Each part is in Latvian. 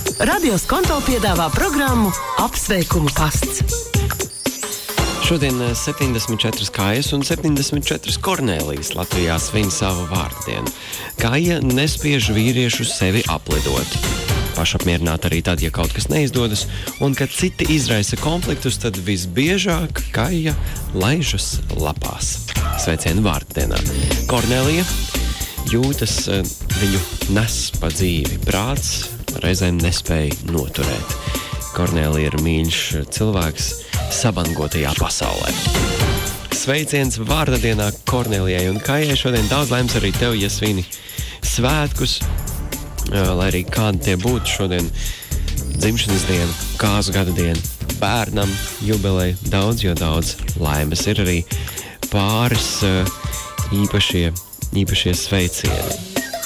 Radio Skonto piedāvā programmu Apsveikumu pasts. Šodien 74 Kājas un 74 Kornēlijas Latvijā svin savu vārdienu. Kāja nespiež vīriešu sevi aplidot. Pašapmierināt arī tad, ja kaut kas neizdodas, un kad citi izraisa konfliktus, tad visbiežāk Kāja laižas lapās. Sveicienu vārdienā. Kornēlija jūtas, viņu nes pa dzīvi. Prāts reizēm nespēja noturēt. Kornēlija ir mīļš cilvēks sabangotajā pasaulē. Sveiciens vārdienā Kornēlijai un Kājai. Šodien daudz laimes arī tev, ja svini svētkus, lai arī kādi tie būtu šodien dzimšanas diena, kāzu gada diena, bērnam, jubileja, daudz laimes. Ir arī pāris īpašie sveicieni.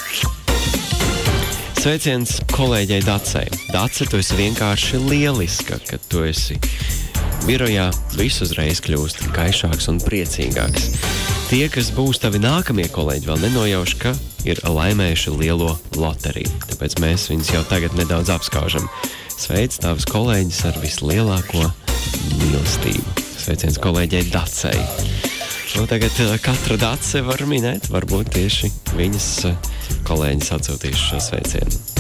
Sveiciens kolēģei Dacei. Dace, tu esi vienkārši lieliska, kad tu esi birojā, viss uzreiz kļūst gaišāks un priecīgāks. Tie, kas būs tavi nākamie kolēģi, vēl nenojauš, ka ir laimējuši lielo loteriju. Tāpēc mēs viņus jau tagad nedaudz apskaužam. Sveic tavus kolēģis ar vislielāko mīlestību. Sveiciens kolēģei Dacei. Un tagad katra Dace var minēt, varbūt tieši viņas kolēģis atsūtīšu šo sveicienu.